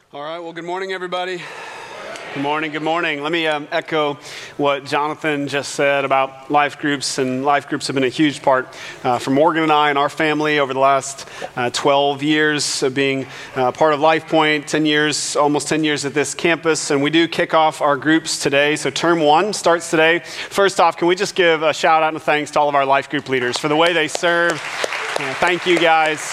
All right, well, good morning, everybody. Good morning, good morning. Let me echo what Jonathan just said about life groups, and life groups have been a huge part for Morgan and I and our family over the last 12 years of being part of Life Point, 10 years, almost 10 years at this campus, and we do kick off our groups today. So term one starts today. First off, can we just give a shout out and thanks to all of our life group leaders for the way they serve. Thank you, guys.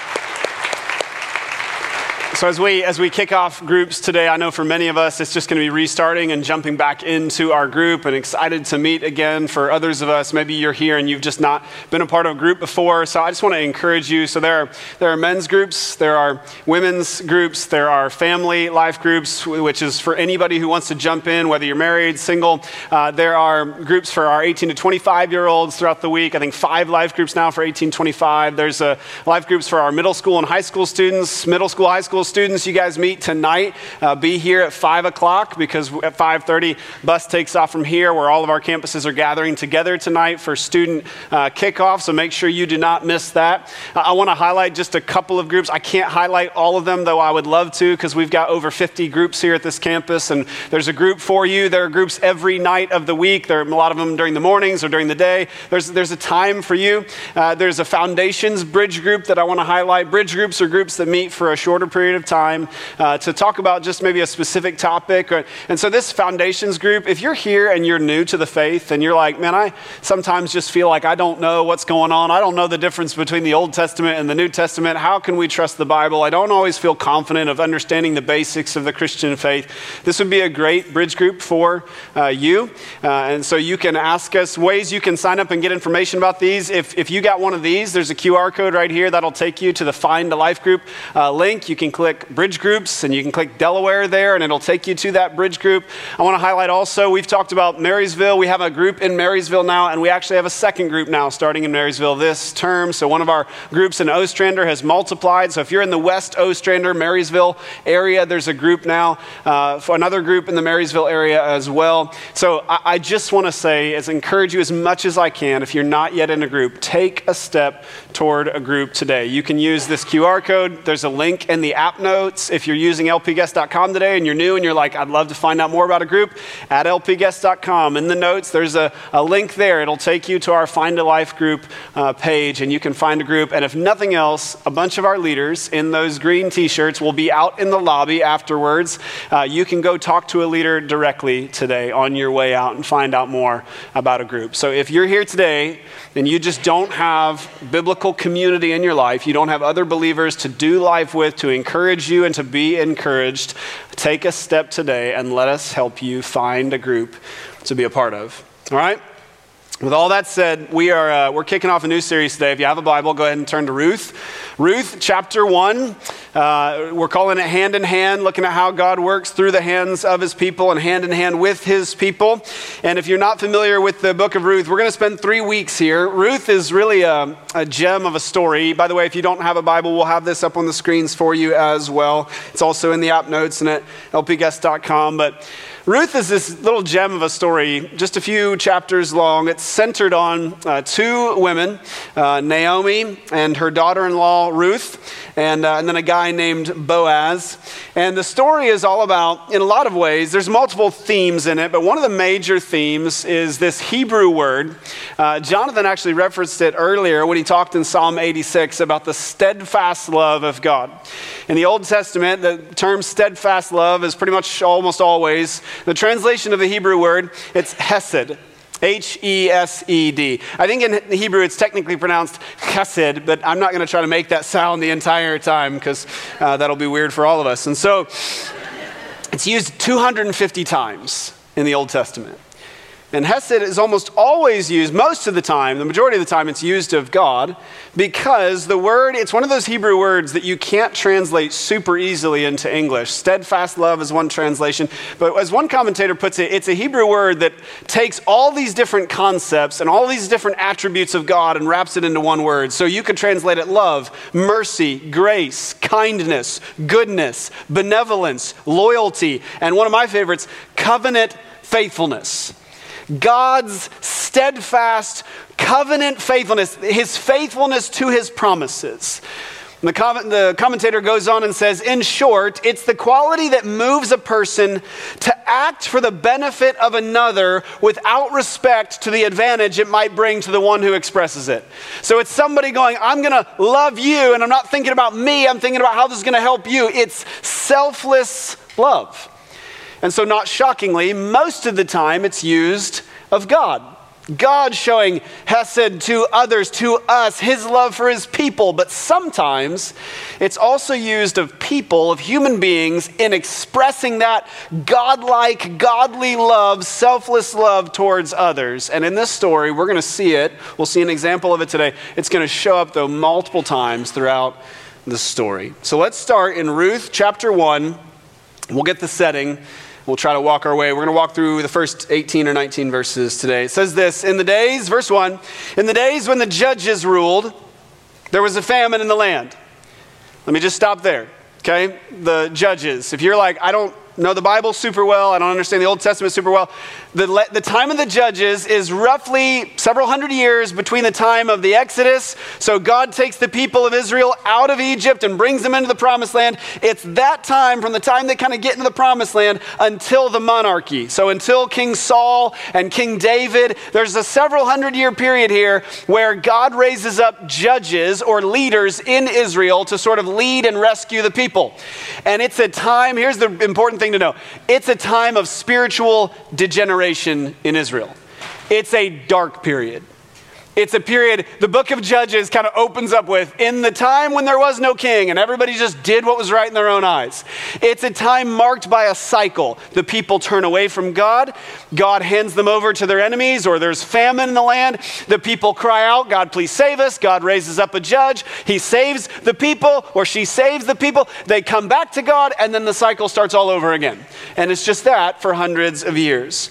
So as we kick off groups today, I know for many of us, it's just going to be restarting and jumping back into our group, and excited to meet again. For others of us, maybe you're here and you've just not been a part of a group before. So I just want to encourage you. So there are men's groups, there are women's groups, there are family life groups, which is for anybody who wants to jump in, whether you're married, single. There are groups for our 18 to 25-year-olds throughout the week. I think 5 life groups now for 18 to 25. There's life groups for our middle school and high school students, middle school, high school students. You guys meet tonight. Be here at 5 o'clock because at 5:30 bus takes off from here, where all of our campuses are gathering together tonight for student kickoff. So make sure you do not miss that. I want to highlight just a couple of groups. I can't highlight all of them, though I would love to, because we've got over 50 groups here at this campus, and there's a group for you. There are groups every night of the week. There are a lot of them during the mornings or during the day. There's a time for you. There's a Foundations Bridge group that I want to highlight. Bridge groups are groups that meet for a shorter period of time to talk about just maybe a specific topic. And so this Foundations group, if you're here and you're new to the faith and you're like, man, I sometimes just feel like I don't know what's going on. I don't know the difference between the Old Testament and the New Testament. How can we trust the Bible? I don't always feel confident of understanding the basics of the Christian faith. This would be a great bridge group for you. And so you can ask us ways you can sign up and get information about these. If you got one of these, there's a QR code right here that'll take you to the Find a Life Group link. You can click Bridge Groups, and you can click Delaware there, and it'll take you to that bridge group. I want to highlight also, we've talked about Marysville. We have a group in Marysville now, and we actually have a second group now starting in Marysville this term. So one of our groups in Ostrander has multiplied. So if you're in the West Ostrander, Marysville area, there's a group now for another group in the Marysville area as well. So I just want to say, encourage you as much as I can, if you're not yet in a group, take a step toward a group today. You can use this QR code. There's a link in the app notes. If you're using lpguest.com today and you're new and you're like, I'd love to find out more about a group, at lpguest.com. In the notes, there's a link there. It'll take you to our Find a Life Group page, and you can find a group. And if nothing else, a bunch of our leaders in those green t-shirts will be out in the lobby afterwards. You can go talk to a leader directly today on your way out and find out more about a group. So if you're here today and you just don't have biblical community in your life, you don't have other believers to do life with, to encourage you and to be encouraged, take a step today and let us help you find a group to be a part of. All right? With all that said, we're kicking off a new series today. If you have a Bible, go ahead and turn to Ruth. Ruth, chapter 1. We're calling it Hand in Hand, looking at how God works through the hands of his people and hand in hand with his people. And if you're not familiar with the book of Ruth, we're going to spend 3 weeks here. Ruth is really a gem of a story. By the way, if you don't have a Bible, we'll have this up on the screens for you as well. It's also in the app notes and at lpguest.com. But Ruth is this little gem of a story, just a few chapters long. It's centered on 2 women, Naomi and her daughter-in-law, Ruth, and then a guy named Boaz. And the story is all about, in a lot of ways, there's multiple themes in it, but one of the major themes is this Hebrew word. Jonathan actually referenced it earlier when he talked in Psalm 86 about the steadfast love of God. In the Old Testament, the term steadfast love is pretty much almost always the translation of the Hebrew word. It's hesed. H-E-S-E-D. I think in Hebrew it's technically pronounced chesed, but I'm not going to try to make that sound the entire time because that'll be weird for all of us. And so it's used 250 times in the Old Testament. And hesed is almost always used, most of the time, the majority of the time it's used of God, because the word, it's one of those Hebrew words that you can't translate super easily into English. Steadfast love is one translation, but as one commentator puts it, it's a Hebrew word that takes all these different concepts and all these different attributes of God and wraps it into one word. So you could translate it love, mercy, grace, kindness, goodness, benevolence, loyalty, and one of my favorites, covenant faithfulness. God's steadfast covenant faithfulness, his faithfulness to his promises. And the commentator goes on and says, in short, it's the quality that moves a person to act for the benefit of another without respect to the advantage it might bring to the one who expresses it. So it's somebody going, I'm going to love you, and I'm not thinking about me, I'm thinking about how this is going to help you. It's selfless love. And so not shockingly, most of the time it's used of God. God showing hesed to others, to us, his love for his people. But sometimes it's also used of people, of human beings, in expressing that godlike, godly love, selfless love towards others. And in this story, we're going to see it. We'll see an example of it today. It's going to show up, though, multiple times throughout the story. So let's start in Ruth chapter 1. We'll get the setting. We'll try to walk our way. We're going to walk through the first 18 or 19 verses today. It says this, in the days, verse 1, in the days when the judges ruled, there was a famine in the land. Let me just stop there, okay? The judges. If you're like, I don't know the Bible super well, I don't understand the Old Testament super well, the time of the judges is roughly several hundred years between the time of the Exodus. So God takes the people of Israel out of Egypt and brings them into the promised land. It's that time, from the time they kind of get into the promised land until the monarchy. So until King Saul and King David, there's a several hundred year period here where God raises up judges or leaders in Israel to sort of lead and rescue the people. And it's a time, here's the important thing to know, it's a time of spiritual degeneration in Israel. It's a dark period. It's a period, the book of Judges kind of opens up with, in the time when there was no king and everybody just did what was right in their own eyes. It's a time marked by a cycle. The people turn away from God. God hands them over to their enemies, or there's famine in the land. The people cry out, God, please save us. God raises up a judge. He saves the people, or she saves the people. They come back to God, and then the cycle starts all over again. And it's just that for hundreds of years.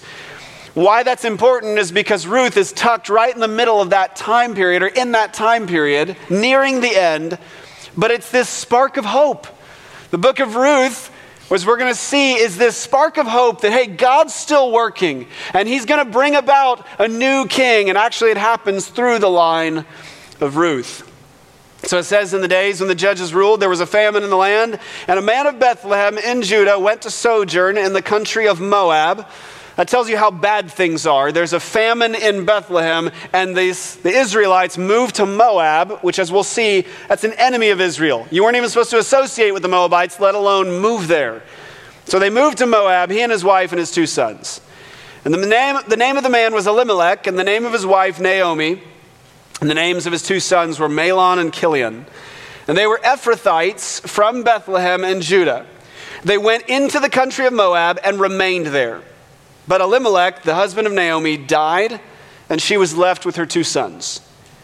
Why that's important is because Ruth is tucked right in the middle of that time period, or in that time period, nearing the end, but it's this spark of hope. The book of Ruth, as we're going to see, is this spark of hope that, hey, God's still working, and he's going to bring about a new king, and actually it happens through the line of Ruth. So it says, in the days when the judges ruled, there was a famine in the land, and a man of Bethlehem in Judah went to sojourn in the country of Moab. That tells you how bad things are. There's a famine in Bethlehem, and the Israelites moved to Moab, which, as we'll see, that's an enemy of Israel. You weren't even supposed to associate with the Moabites, let alone move there. So they moved to Moab, he and his wife and his 2 sons. And the name of the man was Elimelech, and the name of his wife Naomi, and the names of his 2 sons were Mahlon and Chilion. And they were Ephrathites from Bethlehem and Judah. They went into the country of Moab and remained there. But Elimelech, the husband of Naomi, died, and she was left with her 2 sons.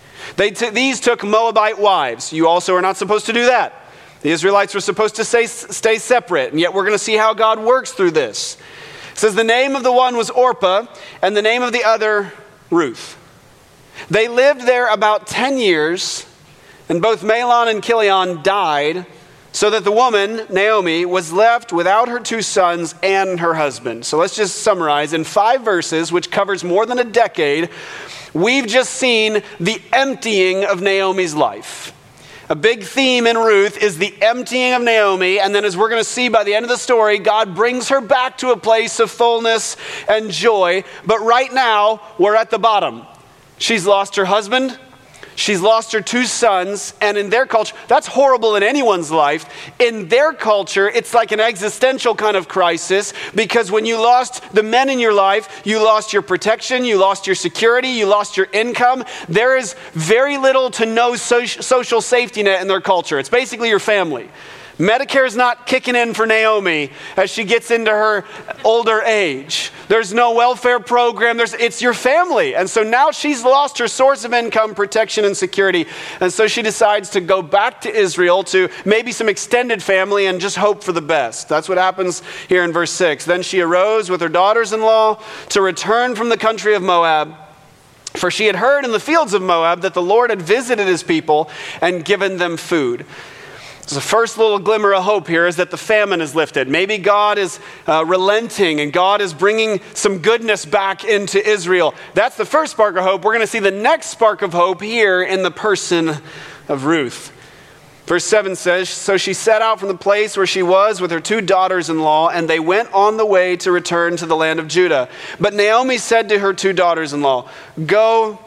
These took Moabite wives. You also are not supposed to do that. The Israelites were supposed to stay separate, and yet we're going to see how God works through this. It says the name of the one was Orpah, and the name of the other Ruth. They lived there about 10 years, and both Mahlon and Chilion died, so that the woman, Naomi, was left without her 2 sons and her husband. So let's just summarize. In 5 verses, which covers more than a decade, we've just seen the emptying of Naomi's life. A big theme in Ruth is the emptying of Naomi, and then as we're going to see by the end of the story, God brings her back to a place of fullness and joy. But right now, we're at the bottom. She's lost her husband. She's lost her 2 sons, and in their culture, that's horrible in anyone's life. In their culture, it's like an existential kind of crisis, because when you lost the men in your life, you lost your protection, you lost your security, you lost your income. There is very little to no social safety net in their culture. It's basically your family. Medicare is not kicking in for Naomi as she gets into her older age. There's no welfare program. It's your family. And so now she's lost her source of income, protection, and security. And so she decides to go back to Israel to maybe some extended family and just hope for the best. That's what happens here in verse 6. Then she arose with her daughters-in-law to return from the country of Moab. For she had heard in the fields of Moab that the Lord had visited his people and given them food. So the first little glimmer of hope here is that the famine is lifted. Maybe God is relenting, and God is bringing some goodness back into Israel. That's the first spark of hope. We're going to see the next spark of hope here in the person of Ruth. Verse 7 says, so she set out from the place where she was with her 2 daughters-in-law, and they went on the way to return to the land of Judah. But Naomi said to her 2 daughters-in-law, go,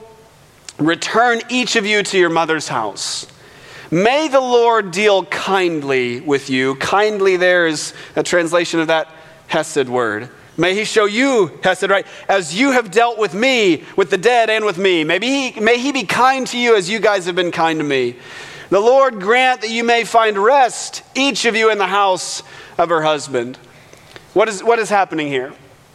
return each of you to your mother's house. May the Lord deal kindly with you. Kindly there is a translation of that hesed word. May he show you hesed, right? As you have dealt with me, with the dead and with me. May he be kind to you as you guys have been kind to me. The Lord grant that you may find rest, each of you in the house of her husband. What is happening here?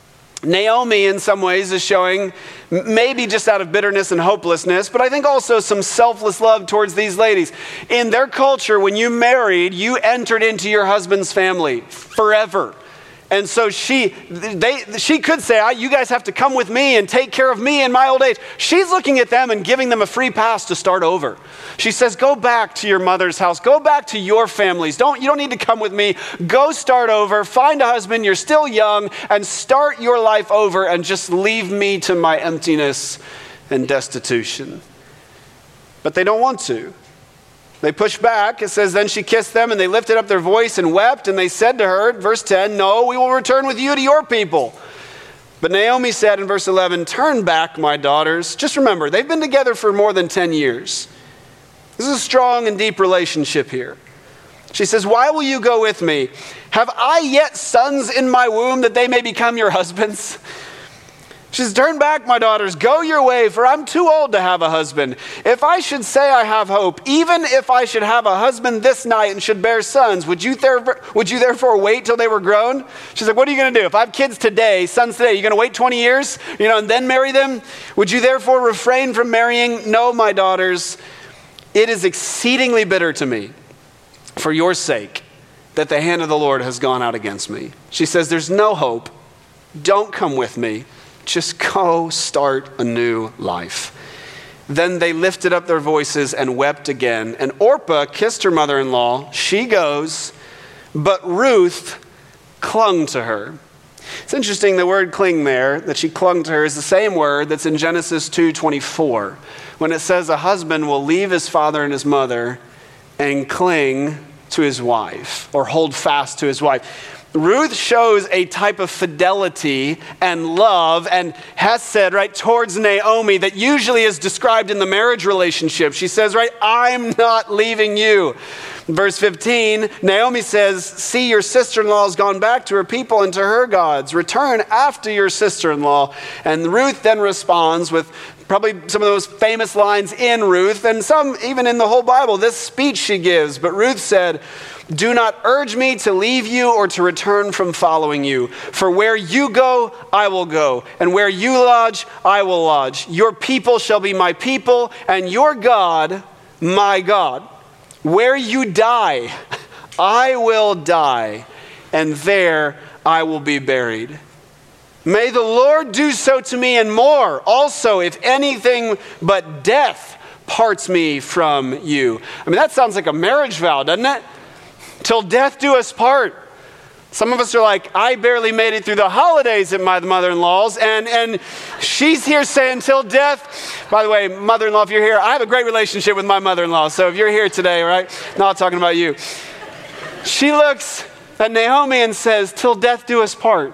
Naomi, in some ways, is showing, maybe just out of bitterness and hopelessness, but I think also some selfless love towards these ladies. In their culture, when you married, you entered into your husband's family forever. And so she could say, you guys have to come with me and take care of me in my old age. She's looking at them and giving them a free pass to start over. She says, go back to your mother's house. Go back to your families. You don't need to come with me. Go start over. Find a husband. You're still young. And start your life over and just leave me to my emptiness and destitution. But they don't want to. They push back. It says, then she kissed them, and they lifted up their voice and wept, and they said to her, verse 10, no, we will return with you to your people. But Naomi said in verse 11, turn back, my daughters. Just remember, they've been together for more than 10 years. This is a strong and deep relationship here. She says, why will you go with me? Have I yet sons in my womb that they may become your husbands? She says, turn back, my daughters, go your way, for I'm too old to have a husband. If I should say I have hope, even if I should have a husband this night and should bear sons, would you therefore wait till they were grown? She's like, what are you going to do? If I have kids today, sons today, you're going to wait 20 years, and then marry them? Would you therefore refrain from marrying? No, my daughters, it is exceedingly bitter to me for your sake that the hand of the Lord has gone out against me. She says, there's no hope. Don't come with me. Just go start a new life. Then they lifted up their voices and wept again. And Orpah kissed her mother-in-law. She goes, but Ruth clung to her. It's interesting, the word cling there, that she clung to her, is the same word that's in Genesis 2:24, when it says a husband will leave his father and his mother and cling to his wife, or hold fast to his wife. Ruth shows a type of fidelity and love and hesed, right, towards Naomi that usually is described in the marriage relationship. She says, right, I'm not leaving you. Verse 15, Naomi says, see, your sister-in-law has gone back to her people and to her gods. Return after your sister-in-law. And Ruth then responds with probably some of those famous lines in Ruth, and some even in the whole Bible, this speech she gives. But Ruth said, do not urge me to leave you or to return from following you. For where you go, I will go. And where you lodge, I will lodge. Your people shall be my people, and your God, my God. Where you die, I will die, and there I will be buried. May the Lord do so to me and more. Also, if anything but death parts me from you. I mean, that sounds like a marriage vow, doesn't it? Till death do us part. Some of us are like, I barely made it through the holidays at my mother-in-law's, and she's here saying till death. By the way, mother-in-law, if you're here, I have a great relationship with my mother-in-law, so if you're here today, right? Not talking about you. She looks at Naomi and says, till death do us part.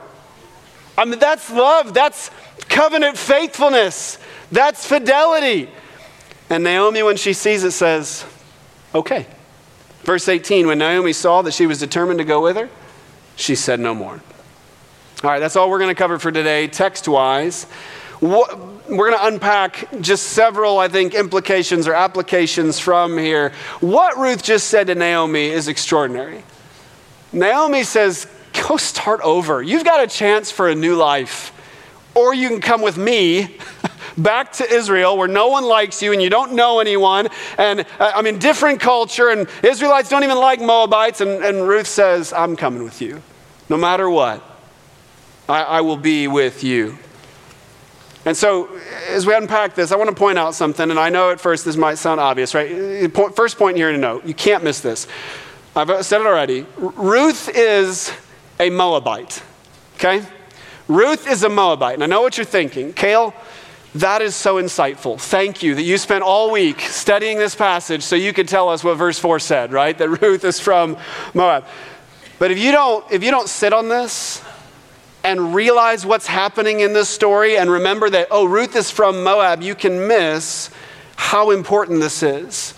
I mean, that's love. That's covenant faithfulness. That's fidelity. And Naomi, when she sees it, says, okay. Verse 18, when Naomi saw that she was determined to go with her, she said no more. All right, that's all we're going to cover for today, text-wise. We're going to unpack just several, I think, implications or applications from here. What Ruth just said to Naomi is extraordinary. Naomi says, go start over. You've got a chance for a new life. Or you can come with me back to Israel where no one likes you and you don't know anyone. And different culture, and Israelites don't even like Moabites. And Ruth says, I'm coming with you. No matter what, I will be with you. And so as we unpack this, I want to point out something. And I know at first this might sound obvious, right? First point here to note, you can't miss this. I've said it already. Ruth is a Moabite, okay? Ruth is a Moabite. And I know what you're thinking. Cale, That is so insightful. Thank you that you spent all week studying this passage so you could tell us what verse 4 said, right? That Ruth is from Moab. But if you don't sit on this and realize what's happening in this story and remember that, oh, Ruth is from Moab, you can miss how important this is.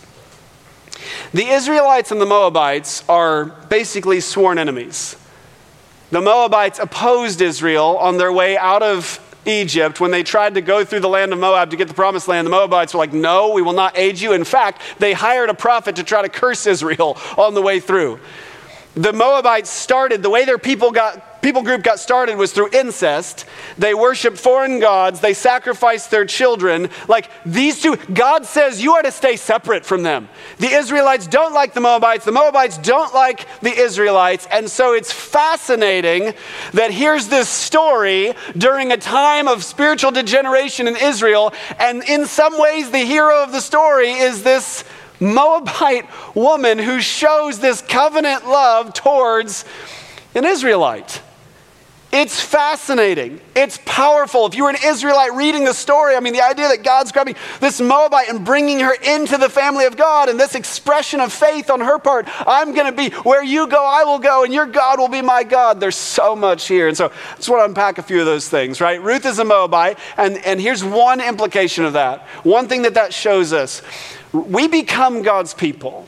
The Israelites and the Moabites are basically sworn enemies. The Moabites opposed Israel on their way out of Egypt. When they tried to go through the land of Moab to get the promised land, the Moabites were like, no, we will not aid you. In fact, they hired a prophet to try to curse Israel on the way through. The Moabites started, the way their people group got started was through incest. They worshiped foreign gods. They sacrificed their children. Like these two, God says you are to stay separate from them. The Israelites don't like the Moabites. The Moabites don't like the Israelites. And so it's fascinating that here's this story during a time of spiritual degeneration in Israel. And in some ways, the hero of the story is this Moabite woman who shows this covenant love towards an Israelite. It's fascinating. It's powerful. If you were an Israelite reading the story, I mean, the idea that God's grabbing this Moabite and bringing her into the family of God and this expression of faith on her part, I'm going to be where you go, I will go, and your God will be my God. There's so much here. And so I just want to unpack a few of those things, right? Ruth is a Moabite, and here's one implication of that. One thing that shows us. We become God's people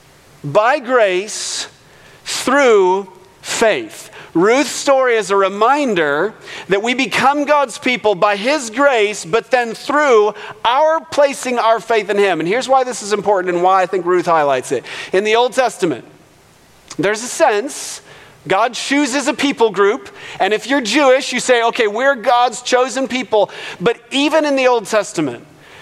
by grace through faith. Ruth's story is a reminder that we become God's people by His grace, but then through our placing our faith in Him. And here's why this is important and why I think Ruth highlights it. In the Old Testament, there's a sense God chooses a people group, and if you're Jewish, you say, okay, we're God's chosen people. But even in the Old Testament,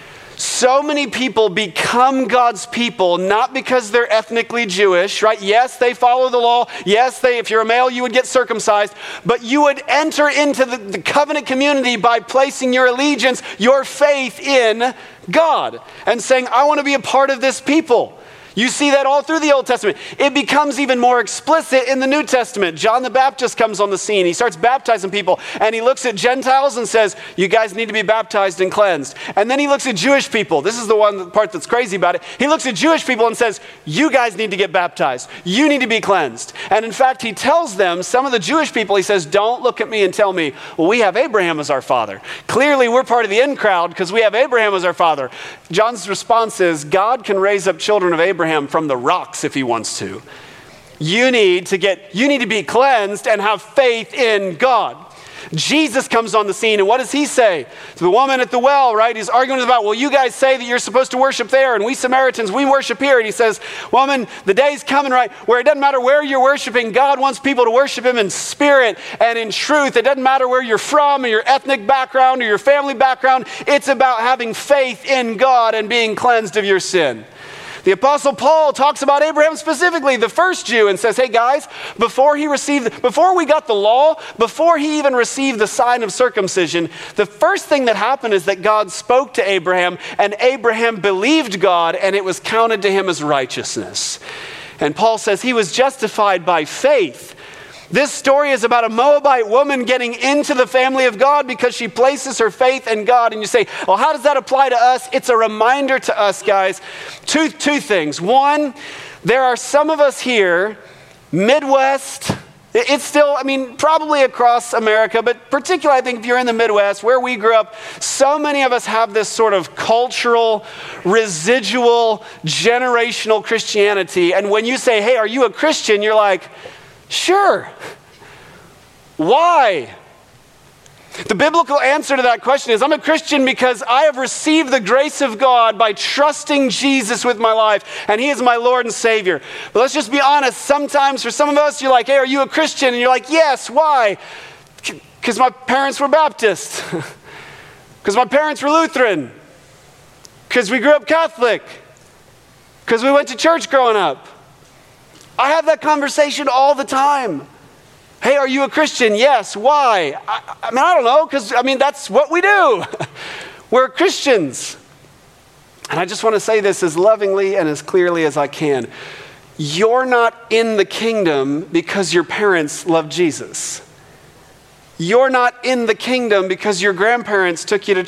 so many people become God's people, not because they're ethnically Jewish, right? Yes, they follow the law. Yes, if you're a male, you would get circumcised. But you would enter into the covenant community by placing your allegiance, your faith in God and saying, I want to be a part of this people. You see that all through the Old Testament. It becomes even more explicit in the New Testament. John the Baptist comes on the scene. He starts baptizing people, and he looks at Gentiles and says, you guys need to be baptized and cleansed. And then he looks at Jewish people. This is the part that's crazy about it. He looks at Jewish people and says, you guys need to get baptized. You need to be cleansed. And in fact, he tells them, some of the Jewish people, he says, don't look at me and tell me, well, we have Abraham as our father. Clearly, we're part of the in crowd because we have Abraham as our father. John's response is, God can raise up children of Abraham from the rocks if he wants to. You need to be cleansed and have faith in God. Jesus comes on the scene, and what does he say? To the woman at the well, right? He's arguing about, well, you guys say that you're supposed to worship there, and we Samaritans, we worship here. And he says, woman, the day's coming, right, where it doesn't matter where you're worshiping. God wants people to worship him in spirit and in truth. It doesn't matter where you're from or your ethnic background or your family background. It's about having faith in God and being cleansed of your sin. The Apostle Paul talks about Abraham specifically, the first Jew, and says, hey guys, before we got the law, before he even received the sign of circumcision, the first thing that happened is that God spoke to Abraham, and Abraham believed God, and it was counted to him as righteousness. And Paul says he was justified by faith. This story is about a Moabite woman getting into the family of God because she places her faith in God. And you say, well, how does that apply to us? It's a reminder to us, guys. Two things. One, there are some of us here, Midwest. It's still, probably across America, but particularly I think if you're in the Midwest, where we grew up, so many of us have this sort of cultural, residual, generational Christianity. And when you say, hey, are you a Christian? You're like, sure. Why? The biblical answer to that question is, I'm a Christian because I have received the grace of God by trusting Jesus with my life, and he is my Lord and Savior. But let's just be honest, sometimes for some of us, you're like, hey, are you a Christian? And you're like, yes, why? Because my parents were Baptist. Because my parents were Lutheran. Because we grew up Catholic. Because we went to church growing up. I have that conversation all the time. Hey, are you a Christian? Yes. Why? I don't know, because, that's what we do. We're Christians. And I just want to say this as lovingly and as clearly as I can. You're not in the kingdom because your parents love Jesus. You're not in the kingdom because your grandparents took you to church.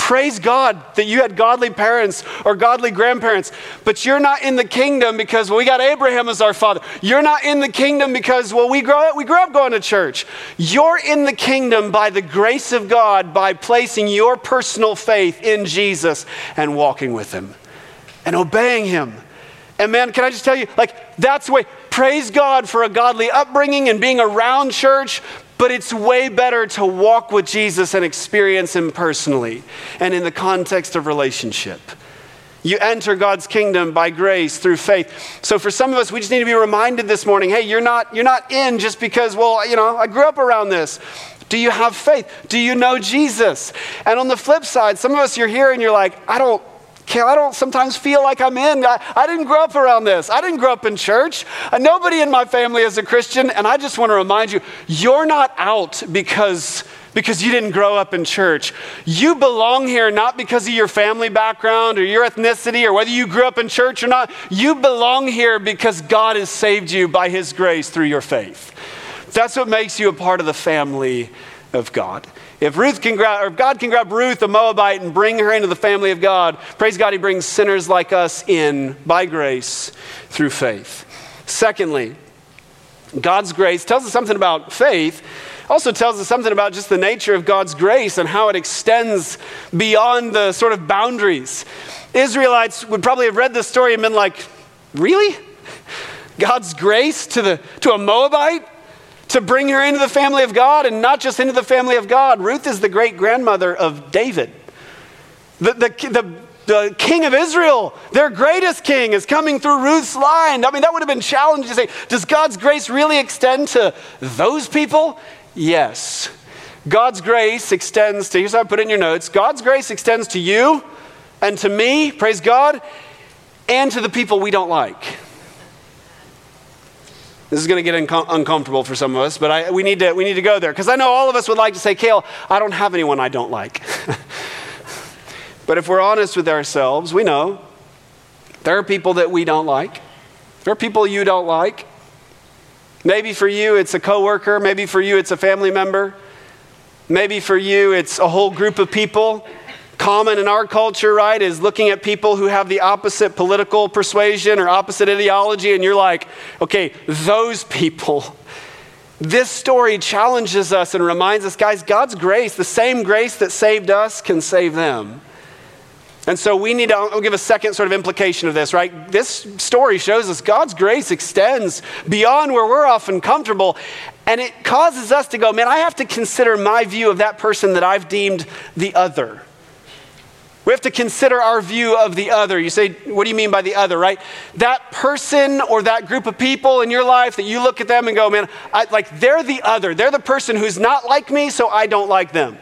Praise God that you had godly parents or godly grandparents, but you're not in the kingdom because, well, we got Abraham as our father. You're not in the kingdom because, well, we grew up going to church. You're in the kingdom by the grace of God, by placing your personal faith in Jesus and walking with him and obeying him. And man, can I just tell you, like, that's the way, praise God for a godly upbringing and being around church, but it's way better to walk with Jesus and experience him personally and in the context of relationship. You enter God's kingdom by grace through faith. So for some of us, we just need to be reminded this morning, hey, you're not in just because, well, I grew up around this. Do you have faith? Do you know Jesus? And on the flip side, some of us, you're here and you're like, I don't sometimes feel like I'm in. I didn't grow up around this. I didn't grow up in church. Nobody in my family is a Christian. And I just want to remind you, you're not out because you didn't grow up in church. You belong here not because of your family background or your ethnicity or whether you grew up in church or not. You belong here because God has saved you by his grace through your faith. That's what makes you a part of the family of God. If God can grab Ruth, the Moabite, and bring her into the family of God, praise God, he brings sinners like us in by grace through faith. Secondly, God's grace tells us something about faith, also tells us something about just the nature of God's grace and how it extends beyond the sort of boundaries. Israelites would probably have read this story and been like, really? God's grace to a Moabite? To bring her into the family of God, and not just into the family of God. Ruth is the great-grandmother of David. The king of Israel, their greatest king, is coming through Ruth's line. I mean, that would have been challenging to say, does God's grace really extend to those people? Yes. God's grace extends to, here's how I put it in your notes, God's grace extends to you and to me, praise God, and to the people we don't like. This is going to get uncomfortable for some of us, but we need to go there. Because I know all of us would like to say, Cale, I don't have anyone I don't like. But if we're honest with ourselves, we know there are people that we don't like. There are people you don't like. Maybe for you it's a coworker. Maybe for you it's a family member. Maybe for you it's a whole group of people. Common in our culture, right, is looking at people who have the opposite political persuasion or opposite ideology, and you're like, okay, those people. This story challenges us and reminds us, guys, God's grace, the same grace that saved us, can save them. And so I'll give a second sort of implication of this, right? This story shows us God's grace extends beyond where we're often comfortable, and it causes us to go, man, I have to consider my view of that person that I've deemed the other. We have to consider our view of the other. You say, what do you mean by the other, right? That person or that group of people in your life that you look at them and go, man, they're the other. They're the person who's not like me, so I don't like them.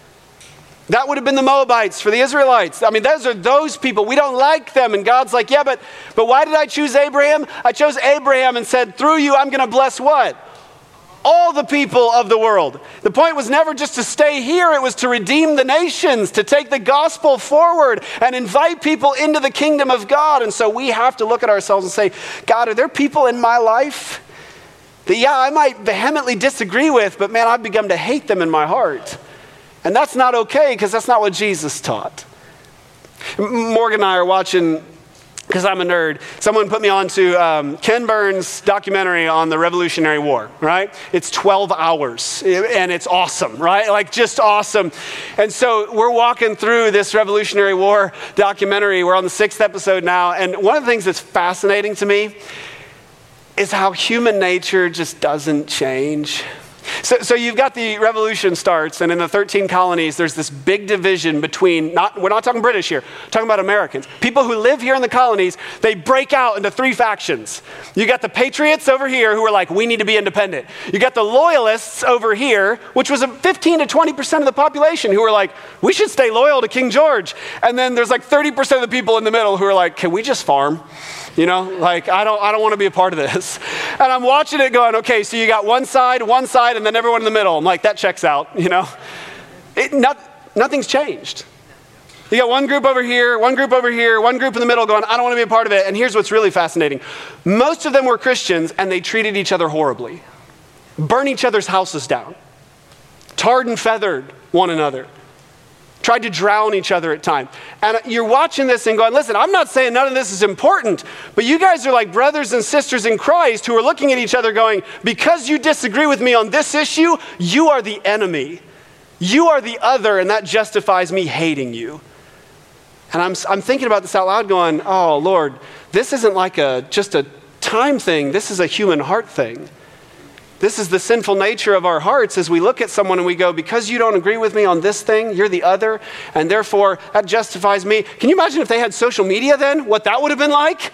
That would have been the Moabites for the Israelites. I mean, those are those people. We don't like them. And God's like, yeah, but why did I choose Abraham? I chose Abraham and said, through you, I'm going to bless what? All the people of the world. The point was never just to stay here. It was to redeem the nations, to take the gospel forward and invite people into the kingdom of God. And so we have to look at ourselves and say, God, are there people in my life that, yeah, I might vehemently disagree with, but man, I've begun to hate them in my heart. And that's not okay, because that's not what Jesus taught. Morgan and I are watching, because I'm a nerd, someone put me on to Ken Burns' documentary on the Revolutionary War, right? It's 12 hours, and it's awesome, right? Like, just awesome. And so we're walking through this Revolutionary War documentary. We're on the 6th episode now, and one of the things that's fascinating to me is how human nature just doesn't change. So you've got the revolution starts, and in the 13 colonies, there's this big division between, we're not talking British here, we're talking about Americans. People who live here in the colonies, they break out into 3 factions. You got the patriots over here who are like, we need to be independent. You got the loyalists over here, which was 15 to 20% of the population who were like, we should stay loyal to King George. And then there's like 30% of the people in the middle who are like, can we just farm? You know, like, I don't want to be a part of this. And I'm watching it going, okay, so you got one side, and then everyone in the middle. I'm like, that checks out, you know. Nothing's changed. You got one group over here, one group over here, one group in the middle going, I don't want to be a part of it. And here's what's really fascinating. Most of them were Christians, and they treated each other horribly. Burn each other's houses down. Tarred and feathered one another. tried to drown each other at times. And you're watching this and going, listen, I'm not saying none of this is important, but you guys are like brothers and sisters in Christ who are looking at each other going, because you disagree with me on this issue, you are the enemy. You are the other, and that justifies me hating you. And I'm thinking about this out loud going, oh, Lord, this isn't like just a time thing. This is a human heart thing. This is the sinful nature of our hearts as we look at someone and we go, because you don't agree with me on this thing, you're the other, and therefore that justifies me. Can you imagine if they had social media then, what that would have been like?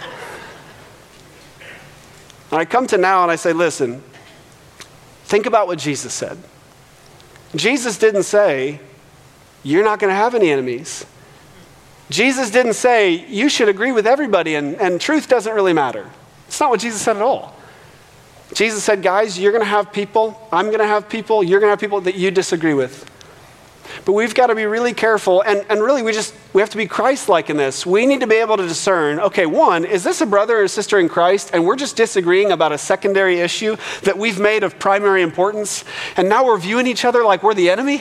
And I come to now and I say, listen, think about what Jesus said. Jesus didn't say, you're not going to have any enemies. Jesus didn't say, you should agree with everybody and truth doesn't really matter. It's not what Jesus said at all. Jesus said, guys, you're going to have people, I'm going to have people, you're going to have people that you disagree with. But we've got to be really careful, and really we have to be Christ-like in this. We need to be able to discern, okay, one, is this a brother or sister in Christ, and we're just disagreeing about a secondary issue that we've made of primary importance, and now we're viewing each other like we're the enemy?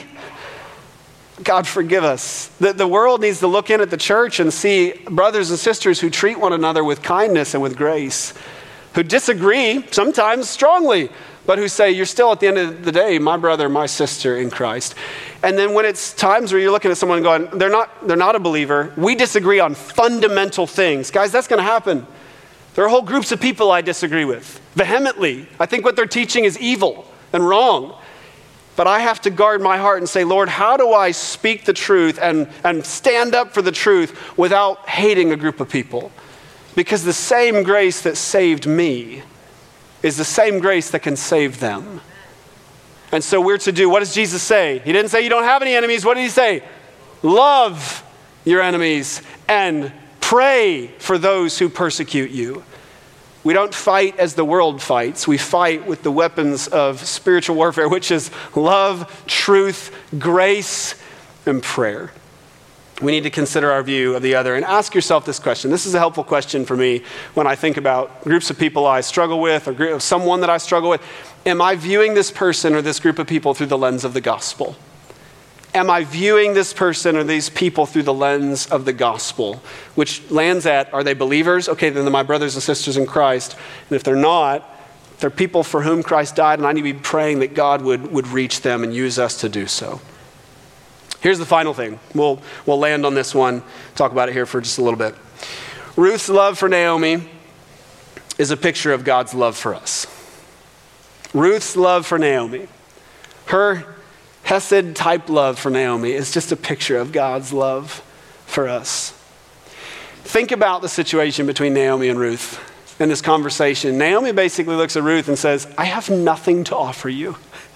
God forgive us. The world needs to look in at the church and see brothers and sisters who treat one another with kindness and with grace, who disagree, sometimes strongly, but who say, you're still at the end of the day, my brother, my sister in Christ. And then when it's times where you're looking at someone going, they're not a believer, we disagree on fundamental things. Guys, that's going to happen. There are whole groups of people I disagree with, vehemently. I think what they're teaching is evil and wrong. But I have to guard my heart and say, Lord, how do I speak the truth and stand up for the truth without hating a group of people? Because the same grace that saved me is the same grace that can save them. And so we're to do, what does Jesus say? He didn't say you don't have any enemies. What did he say? Love your enemies and pray for those who persecute you. We don't fight as the world fights. We fight with the weapons of spiritual warfare, which is love, truth, grace, and prayer. We need to consider our view of the other and ask yourself this question. This is a helpful question for me when I think about groups of people I struggle with or someone that I struggle with. Am I viewing this person or this group of people through the lens of the gospel? Am I viewing this person or these people through the lens of the gospel? Which lands at, are they believers? Okay, then they're my brothers and sisters in Christ. And if they're not, they're people for whom Christ died, and I need to be praying that God would reach them and use us to do so. Here's the final thing. We'll land on this one, talk about it here for just a little bit. Ruth's love for Naomi is a picture of God's love for us. Ruth's love for Naomi, her Hesed-type love for Naomi is just a picture of God's love for us. Think about the situation between Naomi and Ruth in this conversation. Naomi basically looks at Ruth and says, I have nothing to offer you.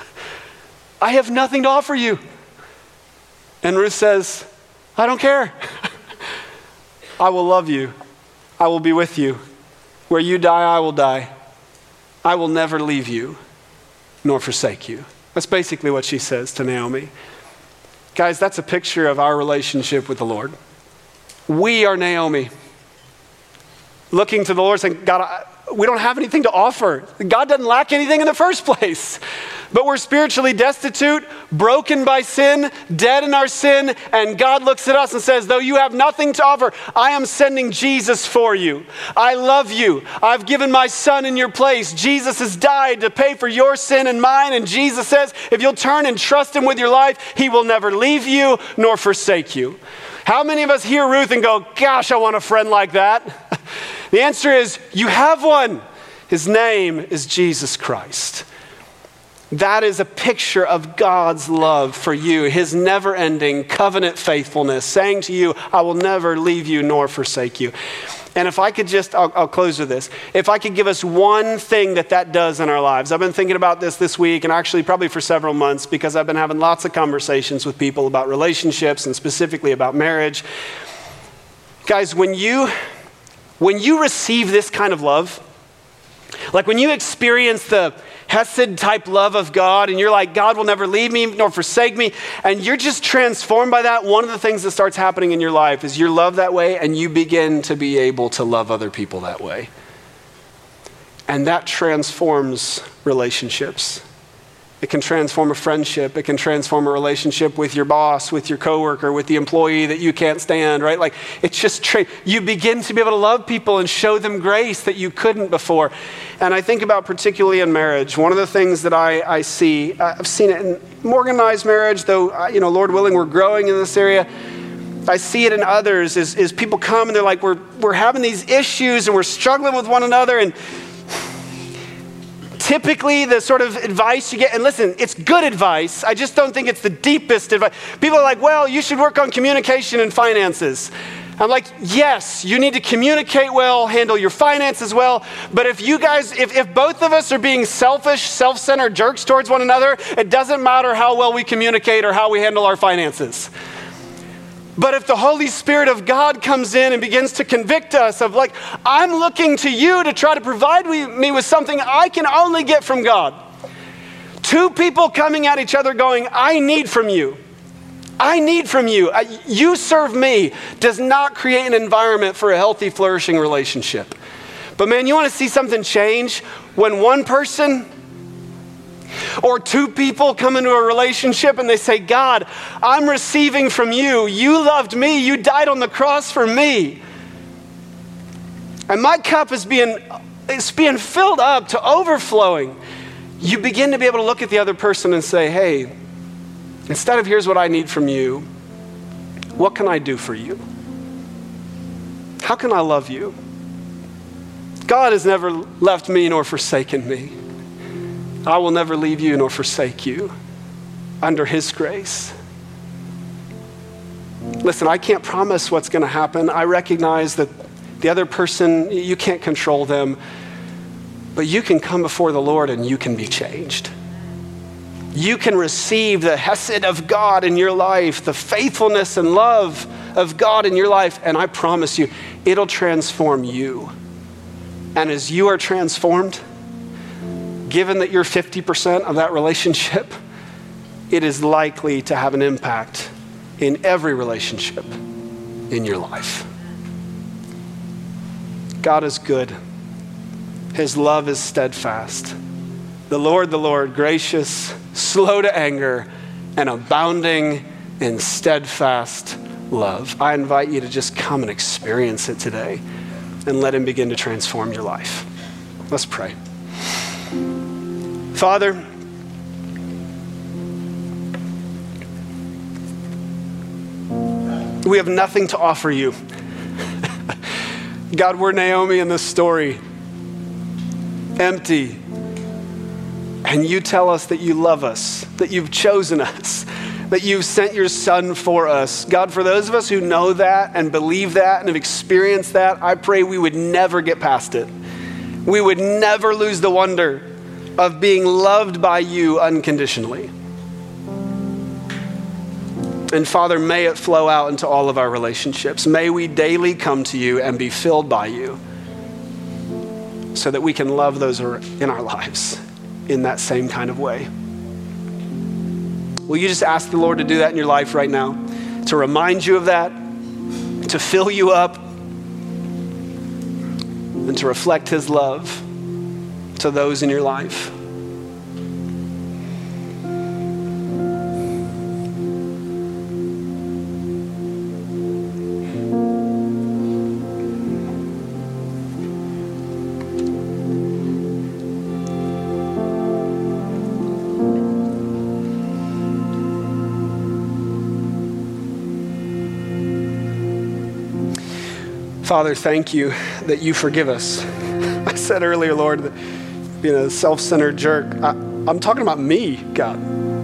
I have nothing to offer you. And Ruth says, I don't care. I will love you. I will be with you. Where you die, I will die. I will never leave you nor forsake you. That's basically what she says to Naomi. Guys, that's a picture of our relationship with the Lord. We are Naomi, looking to the Lord saying, God, we don't have anything to offer. God doesn't lack anything in the first place. But we're spiritually destitute, broken by sin, dead in our sin, and God looks at us and says, though you have nothing to offer, I am sending Jesus for you. I love you. I've given my son in your place. Jesus has died to pay for your sin and mine, and Jesus says, if you'll turn and trust him with your life, he will never leave you nor forsake you. How many of us hear Ruth and go, gosh, I want a friend like that? The answer is, you have one. His name is Jesus Christ. That is a picture of God's love for you, his never-ending covenant faithfulness, saying to you, I will never leave you nor forsake you. And if I could just, I'll close with this. If I could give us one thing that does in our lives. I've been thinking about this week, and actually probably for several months, because I've been having lots of conversations with people about relationships and specifically about marriage. Guys, when you receive this kind of love, like when you experience the Hesed-type love of God, and you're like, God will never leave me nor forsake me, and you're just transformed by that, one of the things that starts happening in your life is you're loved that way, and you begin to be able to love other people that way. And that transforms relationships. It can transform a friendship. It can transform a relationship with your boss, with your coworker, with the employee that you can't stand, right? Like, it's just, you begin to be able to love people and show them grace that you couldn't before. And I think about particularly in marriage, one of the things that I see, I've seen it in organized marriage, though, Lord willing, we're growing in this area. I see it in others is people come and they're like, we're having these issues and we're struggling with one another, and typically the sort of advice you get, and listen, it's good advice. I just don't think it's the deepest advice. People are like, well, you should work on communication and finances. I'm like, yes, you need to communicate well, handle your finances well. But if you guys, if both of us are being selfish, self-centered jerks towards one another, it doesn't matter how well we communicate or how we handle our finances. But if the Holy Spirit of God comes in and begins to convict us of like, I'm looking to you to try to provide me with something I can only get from God. Two people coming at each other going, I need from you. I need from you. You serve me, does not create an environment for a healthy, flourishing relationship. But man, you want to see something change when one person or two people come into a relationship and they say, God, I'm receiving from you. You loved me. You died on the cross for me. And my cup is being filled up to overflowing. You begin to be able to look at the other person and say, hey, instead of here's what I need from you, what can I do for you? How can I love you? God has never left me nor forsaken me. I will never leave you nor forsake you under his grace. Listen, I can't promise what's going to happen. I recognize that the other person, you can't control them, but you can come before the Lord and you can be changed. You can receive the hesed of God in your life, the faithfulness and love of God in your life, and I promise you, it'll transform you. And as you are transformed, given that you're 50% of that relationship, it is likely to have an impact in every relationship in your life. God is good. His love is steadfast. The Lord, gracious, slow to anger, and abounding in steadfast love. I invite you to just come and experience it today and let him begin to transform your life. Let's pray. Father, we have nothing to offer you. God, we're Naomi in this story, empty. And you tell us that you love us, that you've chosen us, that you've sent your son for us. God, for those of us who know that and believe that and have experienced that, I pray we would never get past it. We would never lose the wonder of being loved by you unconditionally. And Father, may it flow out into all of our relationships. May we daily come to you and be filled by you so that we can love those who are in our lives in that same kind of way. Will you just ask the Lord to do that in your life right now? To remind you of that, to fill you up, and to reflect his love to those in your life. Father, thank you that you forgive us. I said earlier, Lord, that being a self-centered jerk, I'm talking about me, God.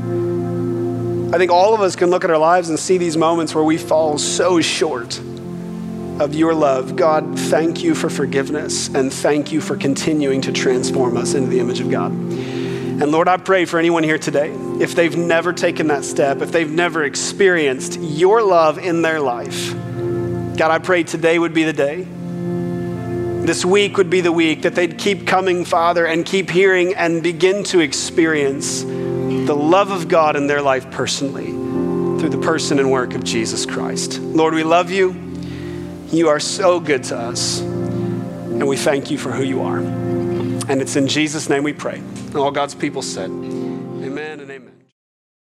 I think all of us can look at our lives and see these moments where we fall so short of your love. God, thank you for forgiveness, and thank you for continuing to transform us into the image of God. And Lord, I pray for anyone here today, if they've never taken that step, if they've never experienced your love in their life, God, I pray today would be the day. This week would be the week that they'd keep coming, Father, and keep hearing and begin to experience the love of God in their life personally through the person and work of Jesus Christ. Lord, we love you. You are so good to us, and we thank you for who you are. And it's in Jesus' name we pray. And all God's people said, amen. Amen and amen.